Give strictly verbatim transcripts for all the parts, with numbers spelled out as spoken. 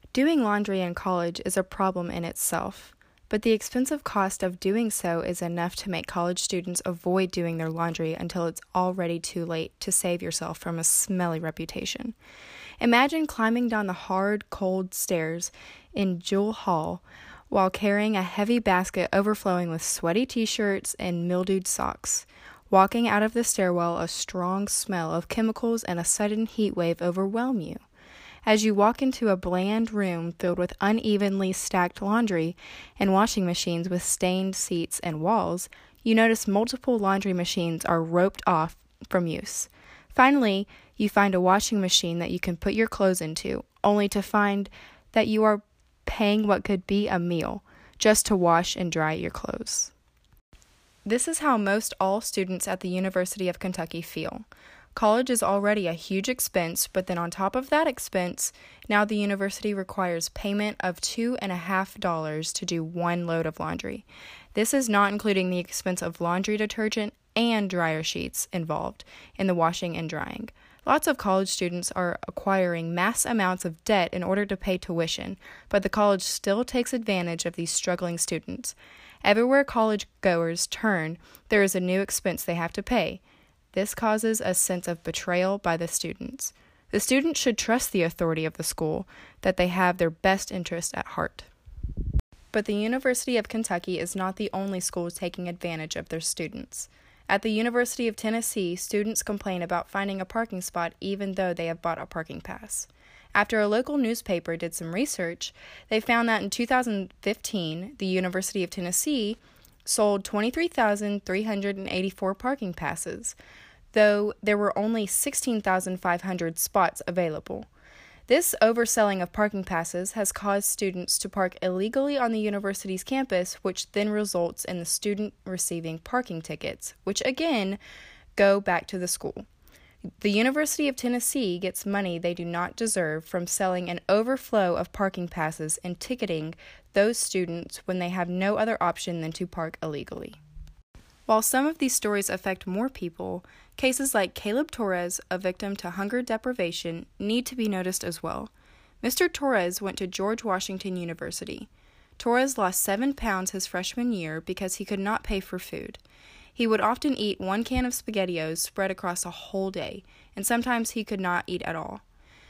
Doing laundry in college is a problem in itself, but the expensive cost of doing so is enough to make college students avoid doing their laundry until it's already too late to save yourself from a smelly reputation. Imagine climbing down the hard, cold stairs in Jewell Hall while carrying a heavy basket overflowing with sweaty t-shirts and mildewed socks. Walking out of the stairwell, a strong smell of chemicals and a sudden heat wave overwhelm you. As you walk into a bland room filled with unevenly stacked laundry and washing machines with stained seats and walls, you notice multiple laundry machines are roped off from use. Finally, you find a washing machine that you can put your clothes into, only to find that you are paying what could be a meal just to wash and dry your clothes. This is how most all students at the University of Kentucky feel. College is already a huge expense, but then on top of that expense, now the university requires payment of two and a half dollars to do one load of laundry. This is not including the expense of laundry detergent and dryer sheets involved in the washing and drying. Lots of college students are acquiring mass amounts of debt in order to pay tuition, but the college still takes advantage of these struggling students. Everywhere college goers turn, there is a new expense they have to pay. This causes a sense of betrayal by the students. The students should trust the authority of the school, that they have their best interest at heart. But the University of Kentucky is not the only school taking advantage of their students. At the University of Tennessee, students complain about finding a parking spot even though they have bought a parking pass. After a local newspaper did some research, they found that in two thousand fifteen, the University of Tennessee sold twenty-three thousand three hundred eighty-four parking passes, though there were only sixteen thousand five hundred spots available. This overselling of parking passes has caused students to park illegally on the university's campus, which then results in the student receiving parking tickets, which again go back to the school. The University of Tennessee gets money they do not deserve from selling an overflow of parking passes and ticketing those students when they have no other option than to park illegally. While some of these stories affect more people, cases like Caleb Torres, a victim to hunger deprivation, need to be noticed as well. Mister Torres went to George Washington University. Torres lost seven pounds his freshman year because he could not pay for food. He would often eat one can of SpaghettiOs spread across a whole day, and sometimes he could not eat at all.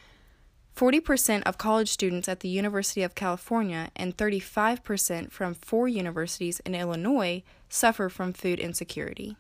forty percent of college students at the University of California and thirty-five percent from four universities in Illinois suffer from food insecurity.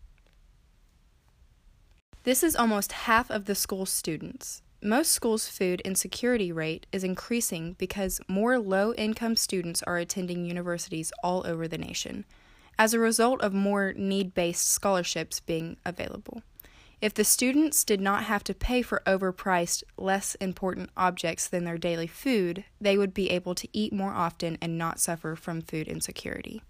This is almost half of the school's students. Most schools' food insecurity rate is increasing because more low-income students are attending universities all over the nation, as a result of more need-based scholarships being available. If the students did not have to pay for overpriced, less important objects than their daily food, they would be able to eat more often and not suffer from food insecurity.